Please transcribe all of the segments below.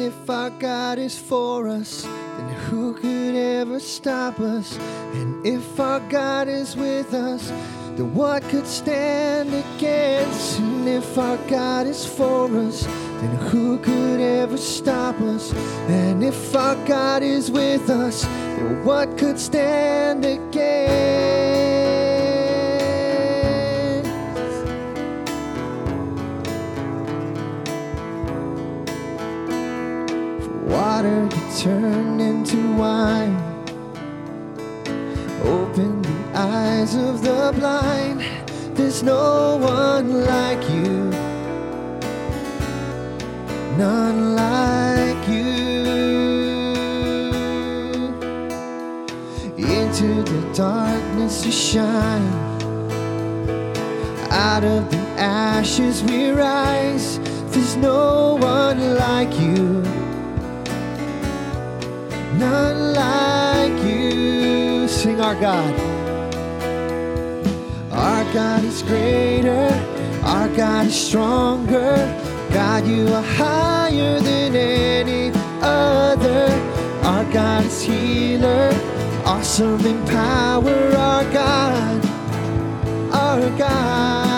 if our God is for us, then who could ever stop us? And if our God is with us, then what could stand against? And if our God is for us, then who could ever stop us? And if our God is with us, then what could stand against? Water you turn into wine, open the eyes of the blind. There's no one like you, none like you. Into the darkness you shine, out of the ashes we rise. There's no one like you, none like you. Sing our God. Our God is greater, our God is stronger. God, you are higher than any other. Our God is healer, awesome in power. Our God, our God.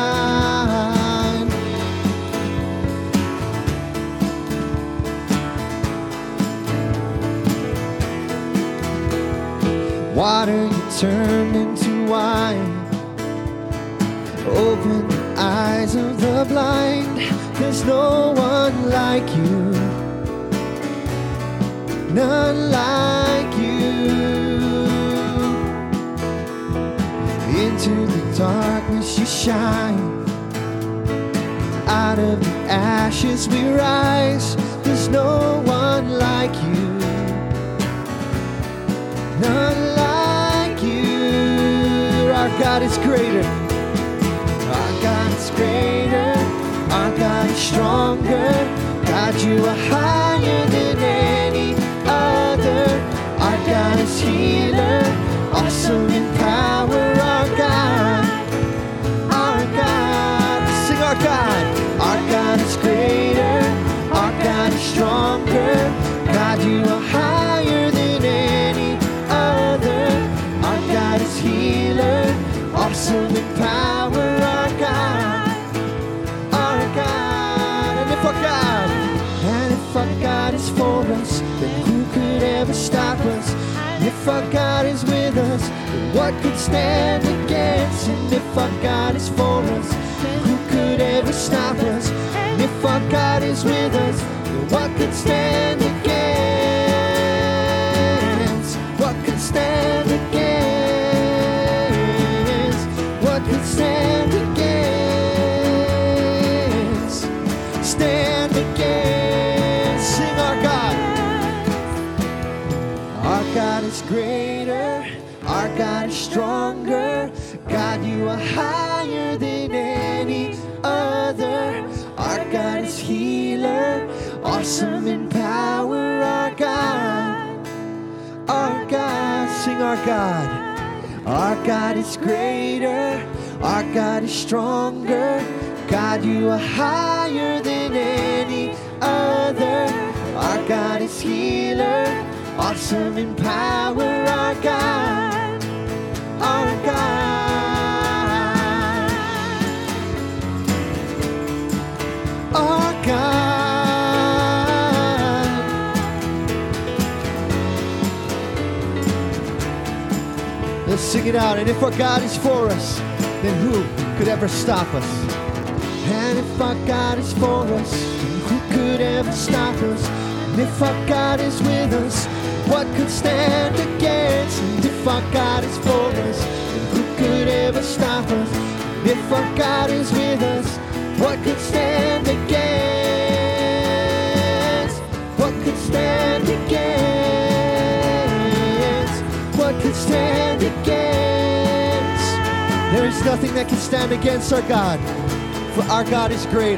Water you turn into wine, open the eyes of the blind. There's no one like you, none like you. Into the darkness you shine, out of the ashes we rise. There's no one like you, none like you. Our God is greater, our God is greater, our God is stronger. God, you are higher than any other. Our God is healer, awesome in power. Our God, our God. Sing our God. Our God is greater, our God is stronger. God, you are higher than any other. Our God is healer, awesome in power. Our God, our God. And if our God is for us, then who could ever stop us? And if our God is with us, then what could stand against? And if our God is for us, then who could ever stop us? And if our God is with us, then what could stand against? What could stand against? What could stand against? Stand against. Sing our God. Our God is greater, our God is stronger. God, you are higher than any other. Our God is healer, awesome in power. Our God, our God. Sing our God. Our God is greater, our God is stronger. God, you are higher than any other. Our God is healer, awesome in power. Our God, our God, our God. Let's sing it out. And if our God is for us, then who could ever stop us? And if our God is for us, then who could ever stop us? And if our God is with us, what could stand against? And if our God is for us, then who could ever stop us? And if our God is with us, what could stand against? What could stand against? What could stand against? There is nothing that can stand against our God, for our God is greater.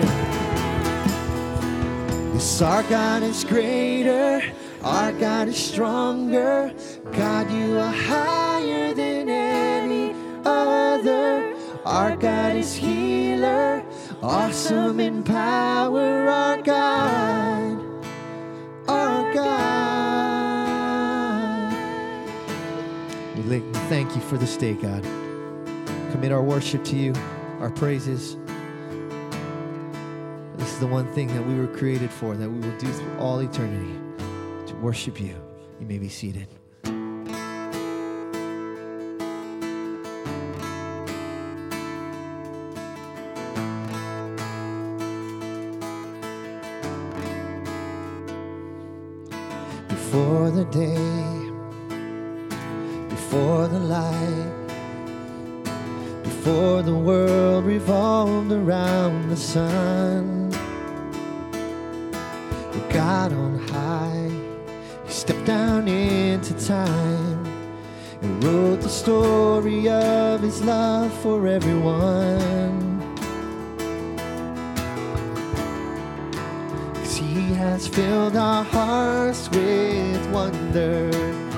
Yes, our God is greater, our God is stronger. God, you are higher than any other. Our God is healer, awesome in power. Our God, thank you for this day, God. Commit our worship to you, our praises. This is the one thing that we were created for, that we will do through all eternity, to worship you. You may be seated. Before the day, before the light, before the world revolved around the sun, the God on high, He stepped down into time and wrote the story of His love for everyone. 'Cause He has filled our hearts with wonder,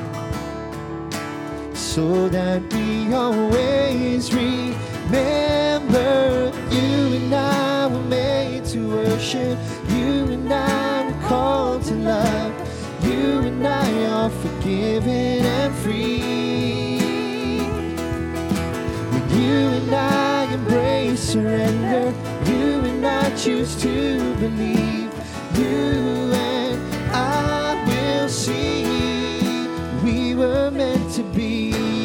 so that we always remember you and I were made to worship. You and I were called to love. You and I are forgiven and free. When you and I embrace surrender, you and I choose to believe. You and I will see we were meant to be.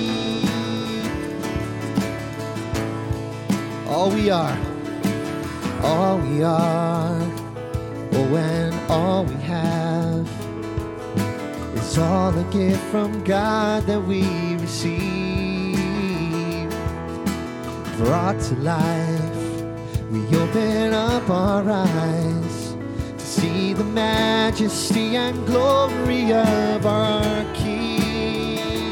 All we are, oh, and all we have is all a gift from God that we receive. Brought to life, we open up our eyes to see the majesty and glory of our King.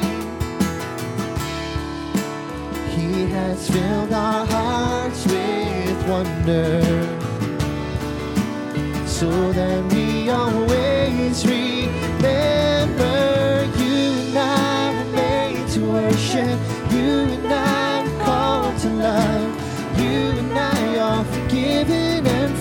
He has filled our hearts with wonder, so that we always remember you and I were made to worship. You and I were called to love. You and I are forgiven and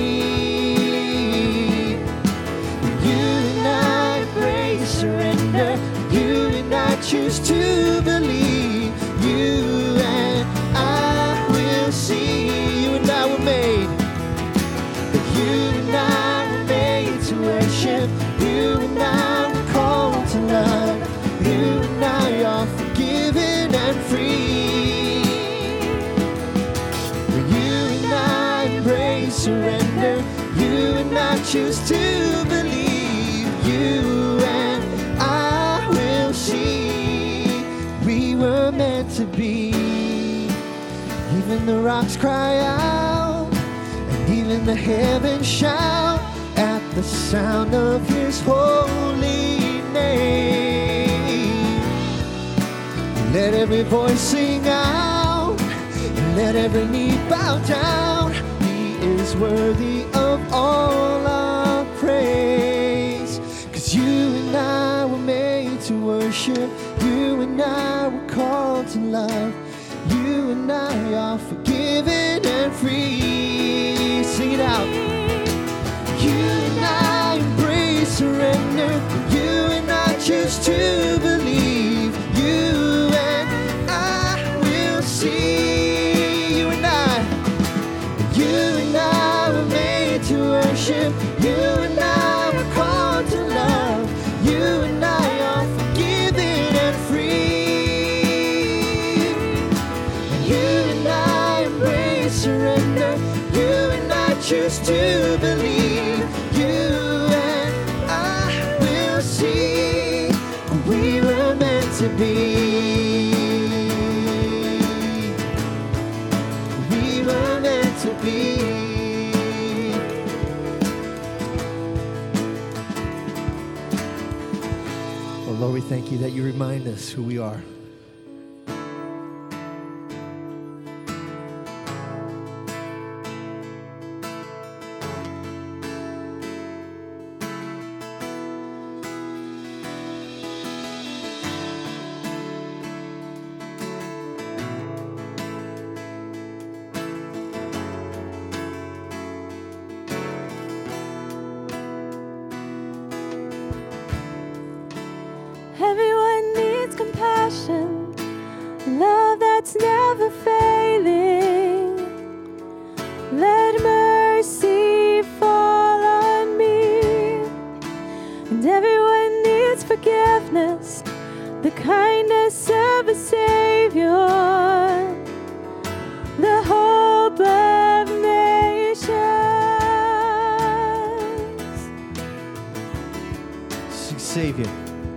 free. You and I embrace surrender. You and I choose to believe. You and I will see. You and I were made. You and I were made to worship. You and I were called to love. You and I are forgiven and free. You and I embrace surrender. You and I choose to believe. You and I will see we were meant to be. Even the rocks cry out, even the heavens shout at the sound of His holy name. Let every voice sing out, and let every knee bow down. He is worthy of all our praise. 'Cause you and I were made to worship. You and I were called to love. You and I are forgiven and free. Sing it out. You and I embrace surrender. You and I choose to believe. You and I will see. You and I were made to worship. You and I were called to love. You and I are forgiven and free. You and I embrace surrender. You and I choose to believe. You and I will see we were meant to be. We were meant to be. Oh Lord, we thank you that you remind us who we are. Everyone needs compassion. kindness of a Savior, the hope of nations. Sing Savior.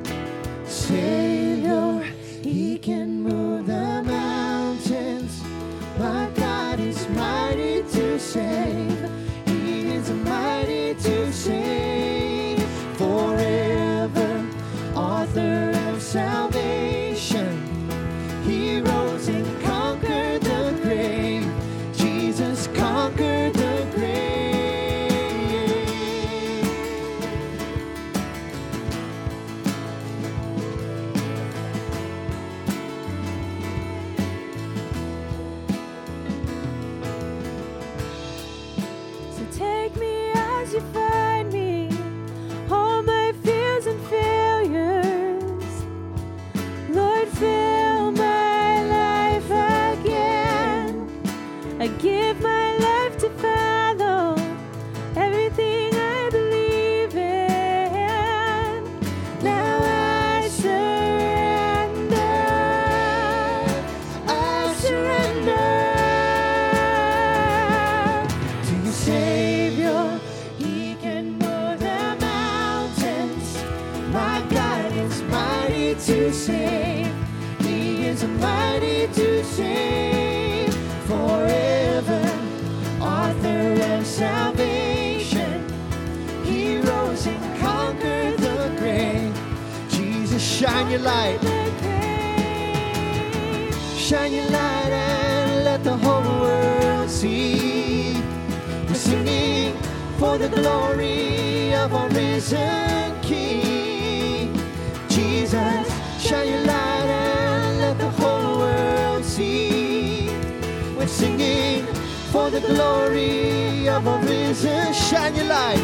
Savior, He can move the mountains. My God is mighty to save. He is mighty to save. Forever, author of salvation. He rose and conquered the grave. Jesus conquered the grave. So take me as you find me, all my fears and failures. Lord, fill my life again. I give my life to follow everything I believe in. Now I surrender. I surrender To you, Savior. He can move the mountains. my God is mighty to save. He is mighty to save. Forever, author of salvation. He rose and conquered the grave. Jesus, shine your light. Shine your light and let the whole world see. We're singing for the glory of our risen King. Jesus, shine your light and let the whole world see. We're singing for the glory of our risen. Shine your light.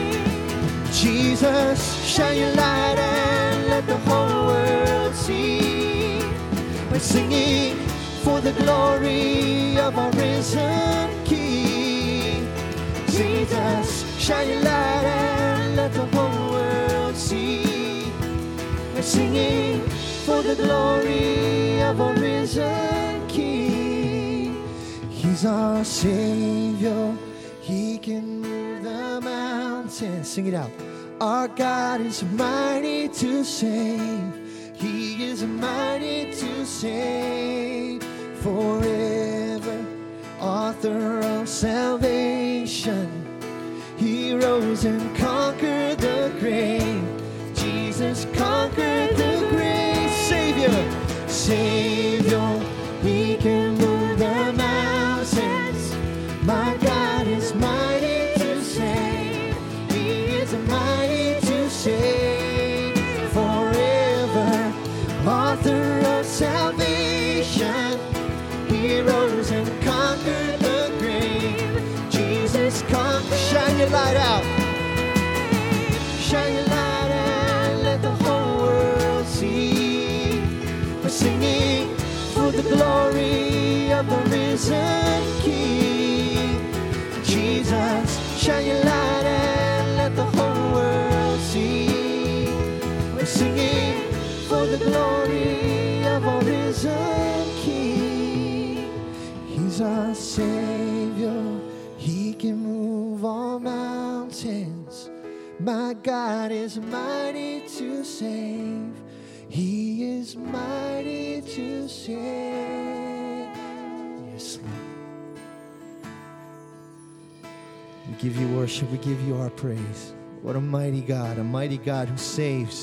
Jesus, shine your light and let the whole world see. We're singing for the glory of our risen King. Jesus, shine your light and let the whole world see. We're singing for the glory of our risen King. He's our Savior. He can move the mountains. Sing it out. Our God is mighty to save. He is mighty to save. Forever, author of salvation. He rose and conquered the grave. Jesus conquered the grave. Savior, Savior, He can move the mountains. My God is mighty to save. He is mighty to save. Forever, author of salvation. He rose and conquered the grave. Jesus conquered. Shine your light out. Shine your light and let the whole world see. We're singing for the glory of the risen King. Jesus, shine your light and let the whole world see. We're singing for the glory of our risen King. He's our Savior. He can move all mountains. My God is mighty to save. He is mighty to save. Yes, Lord. We give you worship. We give you our praise. What a mighty God who saves.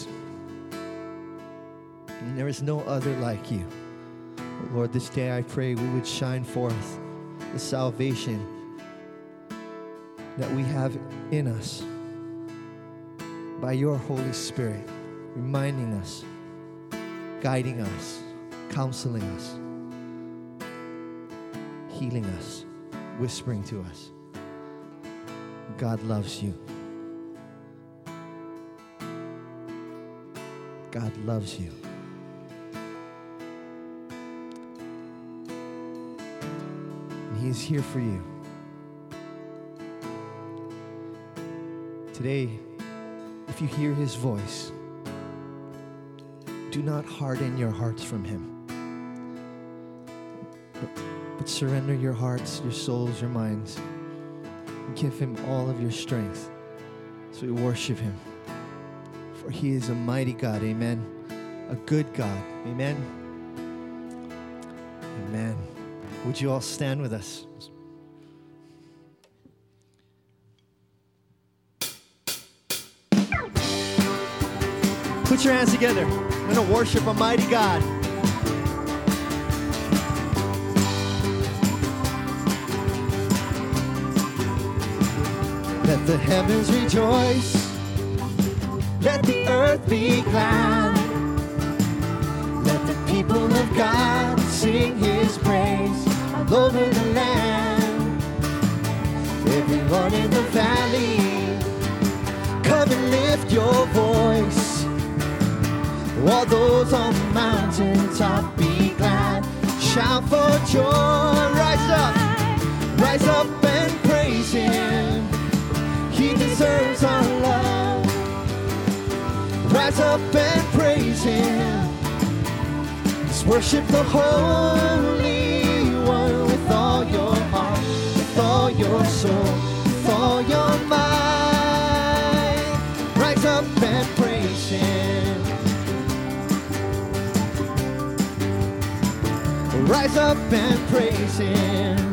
And there is no other like you. Lord, this day I pray we would shine forth the salvation that we have in us by your Holy Spirit, reminding us, guiding us, counseling us, healing us, whispering to us. God loves you. God loves you. And He is here for you. Today, if you hear His voice, do not harden your hearts from him. But surrender your hearts, your souls, your minds. And give him all of your strength. So we worship him. For he is a mighty God, amen. A good God, amen. Amen. Would you all stand with us? Put your hands together. We're going to worship a mighty God. Let the heavens rejoice. Let the earth be glad. Let the people of God sing his praise all over the land. Everyone in the valley, come and lift your voice. All those on the mountaintop, be glad. Shout for joy. Rise up and praise him. He deserves our love. Rise up and praise him. Let's worship the Holy One with all your heart, with all your soul, with all your mind. Rise up and praise him. Rise up and praise him.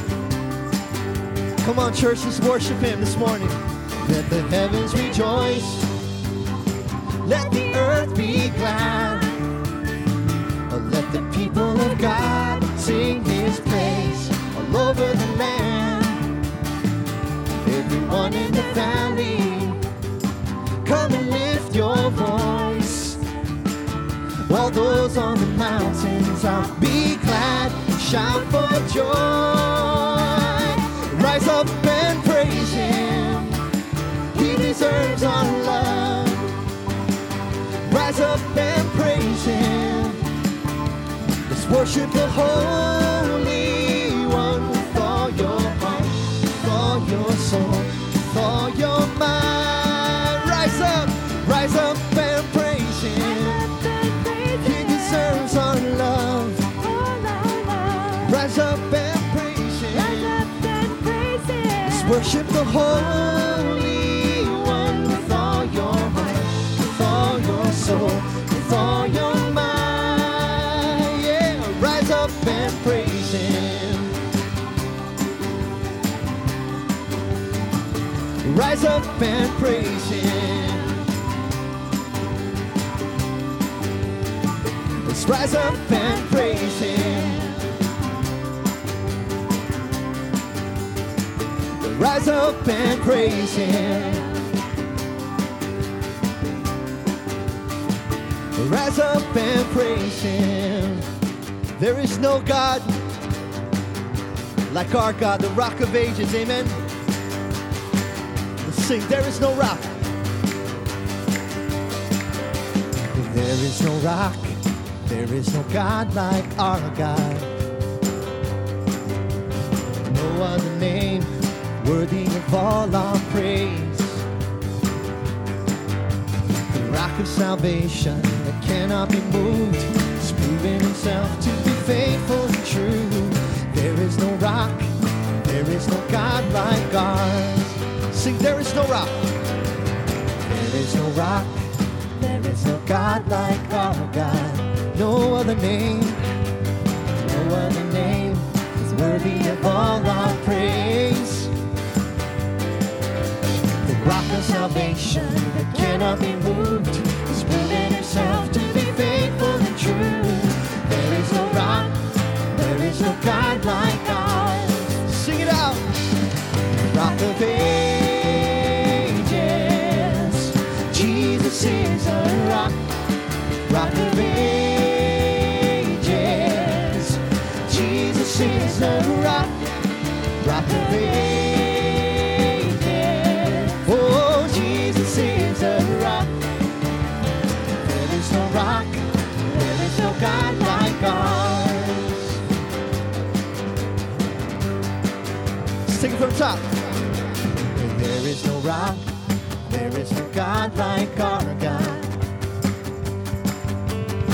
Come on, church, let's worship him this morning. Let the heavens rejoice. Let the earth be glad. Let the people of God sing his praise all over the land. Everyone in the valley, come and lift your voice. All those on the mountains, I'll be glad. Shout for joy. Rise up and praise him. He deserves our love. Rise up and praise him. Let's worship the Holy One with all your heart, with all your soul, with all your mind. Rise up and praise him. He deserves our love. Rise up and praise him. Let's worship the Holy One with all your heart, with all your soul, with all your mind. Yeah, rise up and praise him. Rise up and praise him. Let's rise up and praise him. Rise up and praise him. Rise up and praise him. There is no God like our God, the Rock of Ages, amen. Let's sing, there is no rock. There is no rock, there is no God like our God. No other name worthy of all our praise. The rock of salvation that cannot be moved, has proven himself to be faithful and true. There is no rock, there is no God like ours. Sing, there is no rock. There is no rock, there is no God like our God. No other name is worthy of all our praise. The rock of salvation that cannot be moved, has proven himself to be faithful and true. There is no rock, there is no God like ours. Sing it out. Rock of ages, Jesus is a rock. Rock of ages, Jesus is a rock. Rock of ages, oh, Jesus is a rock. There is no rock, there is no God like ours. Let's take it from the top. There is no rock, there is no God like our God.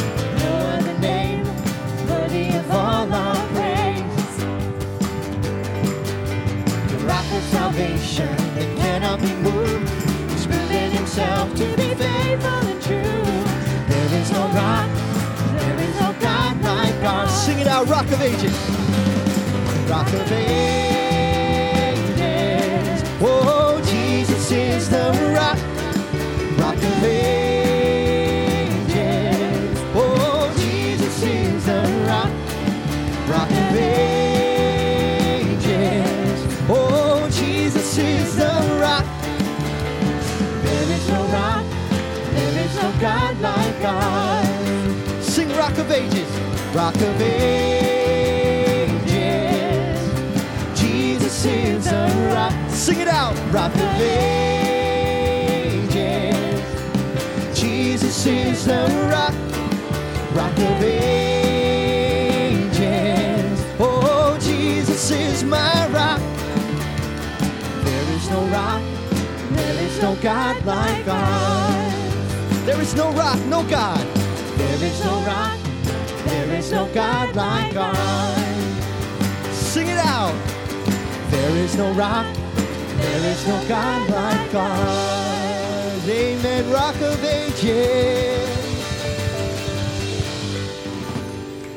salvation that cannot be moved. He's proven himself to be faithful and true. There is no rock, there is no God like ours. Sing it out, Rock of Ages. Rock of Ages. Oh, Jesus is the rock. Rock of Ages. Oh, Jesus is the rock. Rock of Ages. Oh, Jesus is the rock. There is no rock, there is no God like ours. Sing Rock of Ages. Rock of Ages. Jesus is the rock. Sing it out. Rock of Ages. Jesus is the rock. Rock of Ages. Oh, Jesus is my rock. There is no rock, there is no God like ours. There is no rock, no God. There is no rock, there is no God like ours. Sing it out. There is no rock, there is no God like ours. Amen. Rock of Ages.